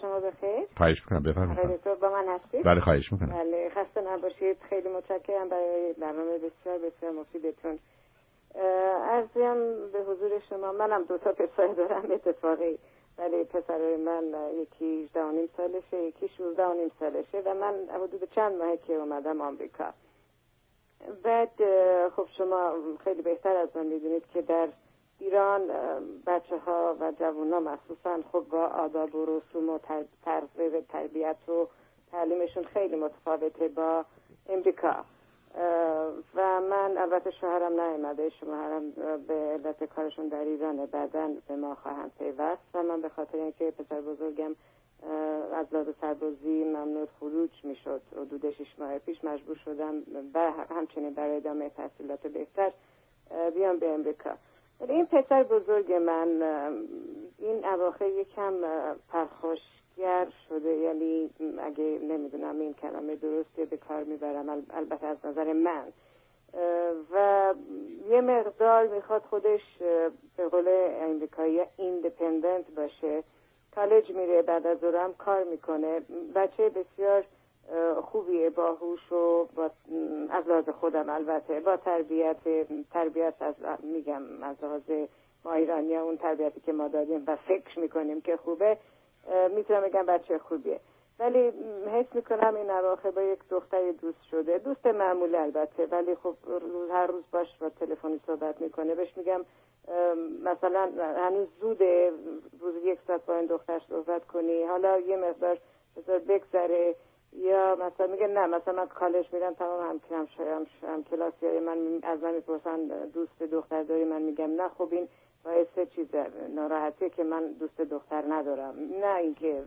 شما بخیر. خواهش میکنم بفرمایید. دکتر با من هستید؟ بله خواهش میکنم. بله خسته نباشید. خیلی متشکرم برای برنامه بسیار بسیار مفیدتون. عرضم به حضور شما، منم 2 پسر دارم اتفاقی، ولی پسرای من یکی 18.5 سالشه، یکی 16.5 سالشه و من حدود چند ماه که اومدم آمریکا. بعد خب شما خیلی بهتر از من میدونید که در ایران بچه ها و جوان ها مخصوصا خب با آداب و رسوم و طرز تربیت و تعلیمشون خیلی متفاوته با امریکا. و من البته شوهرم نیامده، شوهرم به علت کارشون در ایرانه، بعداً به ما خواهند پیوست و من به خاطر اینکه پسر بزرگم از لحاظ سربازی ممنوع خروج میشد حدود 6 ماه پیش، مجبور شدم همچنین برای ادامه تحصیلات بهتر بیام به امریکا. ولی این پسر بزرگ من این اواخر یکم پرخاشگر شده، یعنی اگه نمیدونم این کلمه درسته به کار میبرم، البته از نظر من، و یه مقدار میخواد خودش به قول امریکایی ایندیپندنت باشه. کالج میره، بعد از ظهرم کار میکنه. بچه بسیار خوبیه، باهوش و از لحاظ خودم البته با تربیت از میگم از لحاظ ما ایرانی‌ها اون تربیتی که ما دادیم و فکر میکنیم که خوبه، میتونم بگم بچه خوبیه. ولی حس میکنم این اواخر با یک دختری دوست شده، دوست معمولی البته، ولی خب هر روز باش با تلفنی صحبت میکنه. بهش میگم مثلا هنوز زوده روز 1 ساعت با این دختر صحبت کنی، حالا یه مقدار بذار بگذره، یا مثلا میگه نه مثلا من کالج میرم، تمام هم کلاسیای من از من میپرسن دوست دختر داری؟ من میگم نه. خب این باعث چیز ناراحتیه که من دوست دختر ندارم، نه اینکه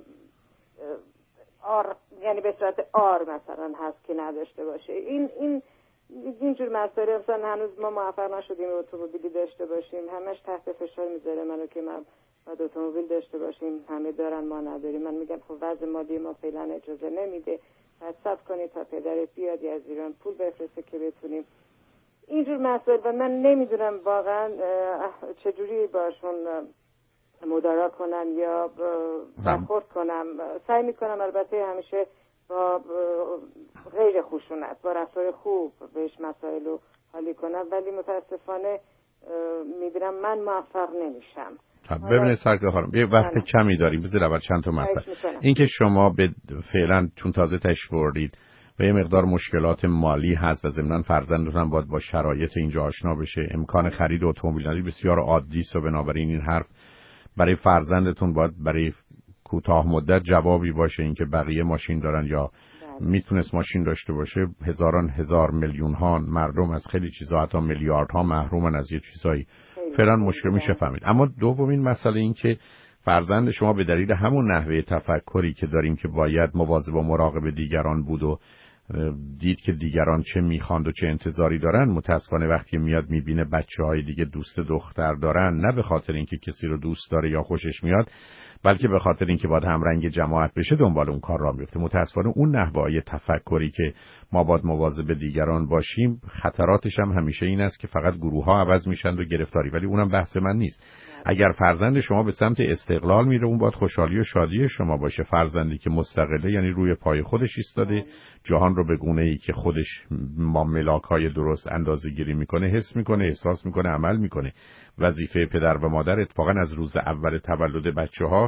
یعنی به صورت مثلا هست که نداشته باشه. اینجور مسائل مثلا هنوز ما موفق نشدیم اتومبیلی داشته باشیم، همش تحت فشار میذاره منو که من باید اتومبیل داشته باشیم، همه دارن ما نداریم. من میگم خب وضع مادی ما فعلا اجازه نمیده، باید صبر کنید تا پدرت بیاد از ایران پول بفرسته که بتونیم اینجور مسائل. و من نمیدونم واقعا چجوری باشون مدارا کنم یا برخورد کنم. سعی میکنم البته همیشه با غیر خشونت، با رفتار خوب بهش مسائل رو حالی کنم، ولی متاسفانه میبینم من موفق نمیشم. ببینید سرکار خانم، یه وقت کمی داریم، بذار اول چند تا مسئله. این که شما به فعلا چون تازه تشریف آوردید و یه مقدار مشکلات مالی هست و ضمناً فرزندتون هم باید با شرایط اینجا آشنا بشه، امکان خرید اتومبیل نداری، بسیار عادی است و بنابراین این حرف برای فرزندتون باید برای کوتاه مدت جوابی باشه. اینکه بقیه ماشین دارن یا میتونست ماشین داشته باشه، هزار میلیون ها مردم از خیلی چیزا حتی میلیاردها محرومن از یه چیزایی، فعلا مشکل میشه فهمید. اما دومین مسئله این که فرزند شما به دلیل همون نحوه تفکری که داریم که باید مواظب و مراقب دیگران بود و دید که دیگران چه میخواند و چه انتظاری دارن، متاسفانه وقتی میاد میبینه بچه‌های دیگه دوست دختر دارن، نه به خاطر اینکه کسی رو دوست داره یا خوشش میاد، بلکه به خاطر اینکه باید همرنگ جماعت بشه دنبال اون کار را میفته. متاسفانه اون نحوه تفکری که ما باید مواظب دیگران باشیم، خطراتش هم همیشه این است که فقط گروه‌ها عوض میشن و گرفتاری، ولی اونم بحث من نیست. اگر فرزند شما به سمت استقلال میره، اون باید خوشحالی و شادی شما باشه. فرزندی که مستقله، یعنی روی پای خودش ایستاده، جهان رو به گونه‌ای که خودش با ملاک‌های درست اندازه‌گیری میکنه، حس میکنه، احساس میکنه، عمل میکنه. وظیفه پدر و مادر اتفاقا از روز اول تولد بچه‌ها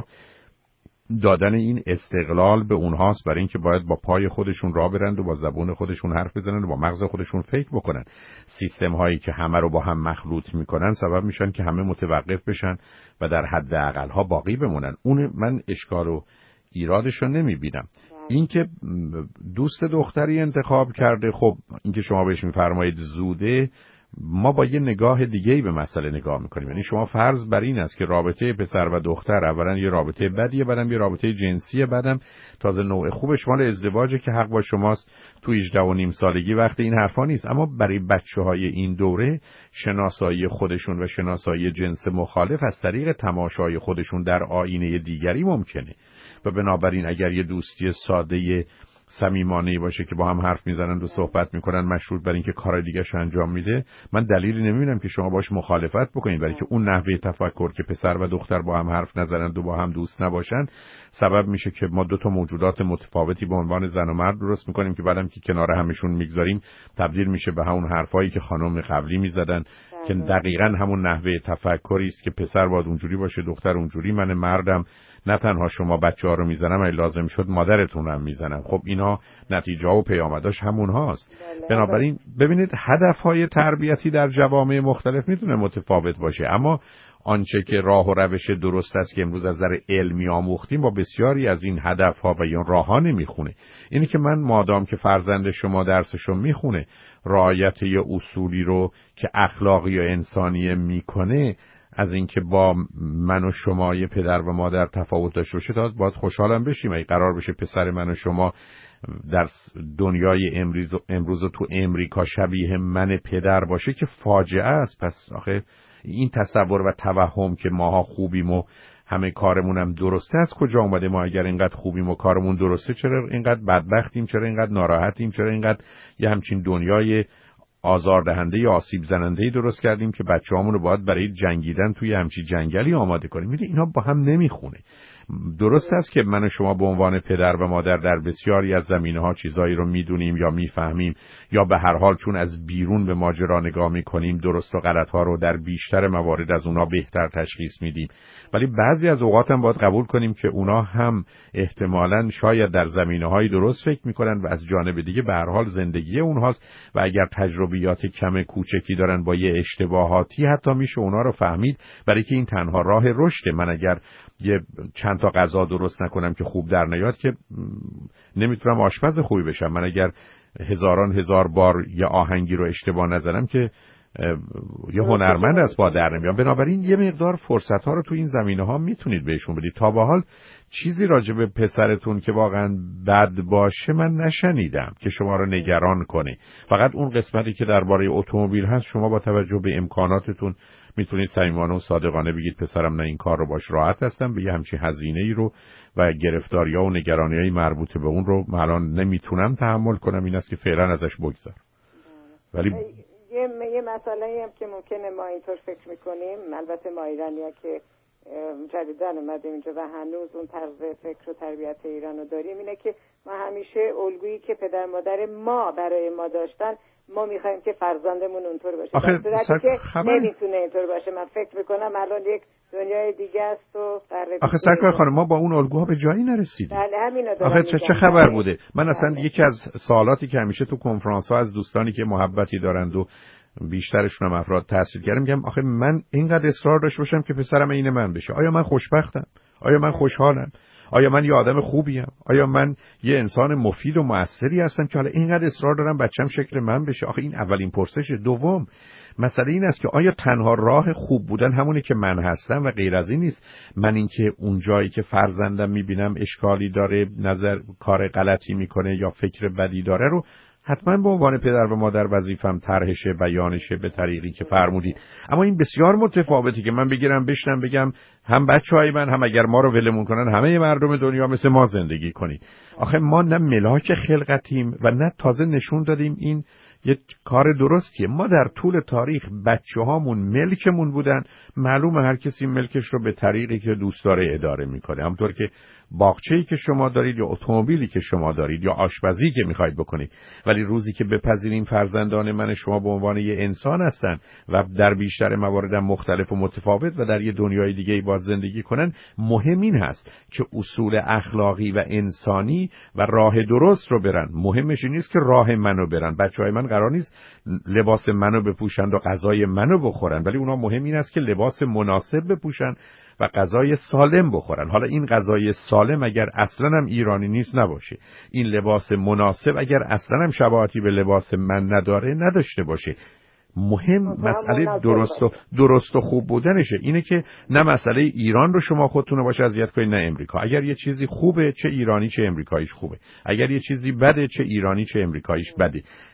دادن این استقلال به اونهاست، برای اینکه باید با پای خودشون راه برند و با زبون خودشون حرف بزنن و با مغز خودشون فکر بکنن. سیستم هایی که همه رو با هم مخلوط میکنن سبب میشن که همه متوقف بشن و در حد اقل ها باقی بمونن. اون من اشکال و ایرادش رو نمیبینم. اینکه دوست دختری انتخاب کرده، خب اینکه شما بهش میفرمایید زوده، ما با یه نگاه دیگه‌ای به مسئله نگاه میکنیم. یعنی شما فرض بر این است که رابطه پسر و دختر اولا یه رابطه بدیه، بعدم یه رابطه جنسیه، بعدم تازه نوع خوبش مال ازدواجه که حق با شماست تو 18.5 سالگی. وقت این حرفا نیست. اما برای بچه‌های این دوره شناسایی خودشون و شناسایی جنس مخالف از طریق تماشای خودشون در آینه دیگری ممکنه و بنابراین اگر یه دوستی ساده صمیمانه‌ای باشه که با هم حرف میزنن و صحبت میکنن مشروط بر اینکه کار دیگه‌ش انجام میده، من دلیلی نمیبینم که شما باش مخالفت بکنید، برای که اون نحوه تفکر که پسر و دختر با هم حرف نزنند و با هم دوست نباشن سبب میشه که ما دو تا موجودات متفاوتی به عنوان زن و مرد درست میکنیم که بعدم که کنار همشون میگذاریم تبدیل میشه به همون حرفایی که خانم قبلی میزدن که دقیقاً همون نحوه تفکری است که پسر باید اونجوری باشه، دختر اونجوری، من مردم نه تنها شما بچه‌ها رو میزنم، اگه لازم شد مادرتون هم میزنم. خب اینا نتیجه و پیامداش همون هاست. بنابراین ببینید هدف‌های تربیتی در جوامع مختلف میتونه متفاوت باشه، اما آنچه که راه و روش درست است که امروز از نظر علمی آموختیم با بسیاری از این هدف‌ها و این راه‌ها نمیخونه. اینی که من مادام که فرزند شما درسشو میخونه رعایت یه اصولی رو که اخلاقی و انسانی میکنه، از اینکه با من و شما یه پدر و مادر تفاوت داشته باشه تا باید خوشحالم بشیم. اگه قرار بشه پسر من و شما در دنیای امروز و تو امریکا شبیه من پدر باشه که فاجعه است. پس آخه این تصور و توهم که ماها خوبیم و همه کارمون هم درسته از کجا اومده؟ ما اگر اینقدر خوبیم و کارمون درسته چرا اینقدر بدبختیم؟ چرا اینقدر ناراحتیم؟ چرا اینقدر یه همچین دنیای آزاردهنده یا آسیب زننده‌ای درست کردیم که بچه‌هامون رو باید برای جنگیدن توی همچین جنگلی آماده کنیم؟ می‌دونی اینا با هم نمیخونه. درست است که من و شما به عنوان پدر و مادر در بسیاری از زمینه‌ها چیزایی رو میدونیم یا میفهمیم یا به هر حال چون از بیرون به ماجرا نگاه میکنیم درست و غلط‌ها رو در بیشتر موارد از اونا بهتر تشخیص میدیم، ولی بعضی از اوقات هم باید قبول کنیم که اونا هم احتمالاً شاید در زمینه‌های درست فکر میکنن و از جانب دیگه به هر حال زندگی اونهاست و اگر تجربیات کم کوچکی دارن با یه اشتباهاتی حتی میشه اونا رو فهمید، برای که این تنها راه رشده. من اگر یه چند تا غذا درست نکنم که خوب در نیاد که نمیتونم آشپز خوبی بشم. من اگر هزار بار یه آهنگی رو اشتباه نزنم که یه هنرمند از با در نمیام. بنابراین یه مقدار فرصت ها رو تو این زمینه ها میتونید بهشون بدید. تا به حال چیزی راجع به پسرتون که واقعا بد باشه من نشنیدم که شما رو نگران کنه. فقط اون قسمتی که درباره اتومبیل هست شما با توجه به امکاناتتون میتونید صمیمانه و صادقانه بگید پسرم نه این کار رو باش راحت هستم، به یه همچین هزینه‌ای رو و گرفتاری‌ها و نگرانی‌های مربوط به اون رو من الان نمیتونم تحمل کنم، این است که فعلا ازش بگذار. ولی یه مسئله هم که ممکنه ما اینطور فکر میکنیم، البته ما ایرانی‌ها که جدیداً اومدیم اینجا و هنوز اون طرز فکر و تربیت ایرانو داریم، اینه که ما همیشه الگویی که پدر مادر ما برای ما داشتن ما میخوایم که فرزندمون اونطور باشه، در صورتی که نمیتونه اینطور باشه. من فکر میکنم الان یک دنیای دیگه است و آخه سرکار خانم ما با اون الگوها به جایی نرسیدیم. بله همینو دارم. آخه چه خبر بوده؟ من اصلا یکی از سوالاتی که همیشه تو کنفرانس ها از دوستانی که محبتی دارند و بیشترشون هم افراد تحصیل کردم میگم آخه من اینقدر اصرار داشته باشم که پسرم عین من بشه، آیا من خوشبختم؟ آیا من خوشحالم؟ آیا من یه آدم خوبیم؟ آیا من یه انسان مفید و موثری هستم که حالا اینقدر اصرار دارم بچم شکل من بشه؟ آخه این اولین پرسش. دوم مسئله این است که آیا تنها راه خوب بودن همونه که من هستم و غیر از این نیست؟ من اینکه اون جایی که فرزندم میبینم اشکالی داره، نظر کار غلطی میکنه یا فکر بدی داره رو حتما به عنوان پدر و مادر وظیفم طرحشه، بیانشه به طریقی که فرمودید. اما این بسیار متفاوتی که من بگیرم بشنم بگم هم بچهای من هم اگر ما رو ولمون کنن همه مردم دنیا مثل ما زندگی کنید. آخه ما نه ملاک خلقتیم و نه تازه نشون دادیم این یه کار درستیه. ما در طول تاریخ بچه‌هامون ملکمون بودن، معلومه هر کسی ملکش رو به طریقی که دوست داره اداره میکنه. همونطور که باغچه‌ای که شما دارید یا اتومبیلی که شما دارید یا آشپزی که میخواید بکنید، ولی روزی که بپذیریم فرزندان من شما به عنوان یه انسان هستن و در بیشتر موارد مختلف و متفاوت و در یه دنیای دیگه باید زندگی کنن، مهم این هست که اصول اخلاقی و انسانی و راه درست رو برن. مهمش این نیست که راه منو برن. بچهای من قرار نیست لباس منو بپوشن و غذای منو بخورن، ولی اونا مهم این است که لباس مناسب بپوشن و غذای سالم بخورن. حالا این غذای سالم اگر اصلا هم ایرانی نیست نباشه، این لباس مناسب اگر اصلا هم شباهتی به لباس من نداره نداشته باشه. مهم مسئله درست و خوب بودنشه. اینه که نه مسئله ایران رو شما خودتون باشه اذیت کنید نه امریکا. اگر یه چیزی خوبه چه ایرانی چه امریکاییش خوبه، اگر یه چیزی بده چه ایرانی چه امریکاییش بده.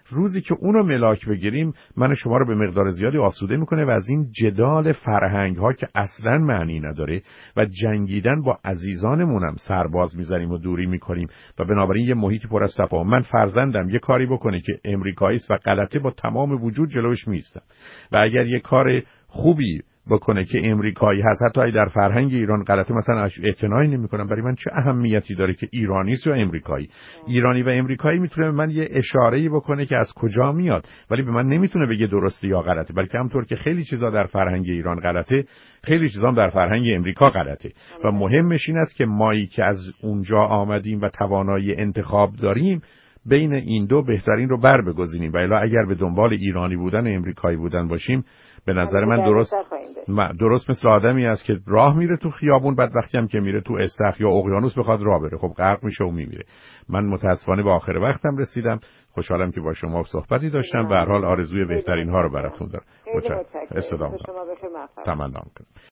روزی که اونو ملاک بگیریم من شما رو به مقدار زیادی آسوده میکنه و از این جدال فرهنگ ها که اصلا معنی نداره و جنگیدن با عزیزانمونم سرباز میزنیم و دوری میکنیم و بنابراین یه محیطی پر از تفاهم. من فرزندم یه کاری بکنه که امریکایی است و غلطه، با تمام وجود جلوش میستم و اگر یه کار خوبی بکنه که امریکایی هست حتی اگه در فرهنگ ایران غلطه مثلا اعتنایی نمی‌کنم. برای من چه اهمیتی داره که ایرانی است یا امریکایی؟ ایرانی و امریکایی میتونه به من یه اشاره‌ای بکنه که از کجا میاد، ولی به من نمیتونه بگه درسته یا غلطه. بلکه همونطور که خیلی چیزا در فرهنگ ایران غلطه، خیلی چیزا هم در فرهنگ امریکا غلطه و مهمش این است که مایی که از اونجا آمدیم و توانایی انتخاب داریم بین این دو بهترین رو بگزینیم و الا اگر به دنبال ایرانی بودن و امریکایی بودن باشیم به نظر من درست مثل آدمی است که راه میره تو خیابون، بعد وقتی هم که میره تو استخر یا اقیانوس بخواد راه بره، خب غرق میشه و میمیره. من متاسفانه به آخر وقتم رسیدم. خوشحالم که با شما صحبتی داشتم. به هر حال آرزوی بهترین ها رو براتون دارم. متشکرم. تمام کنم.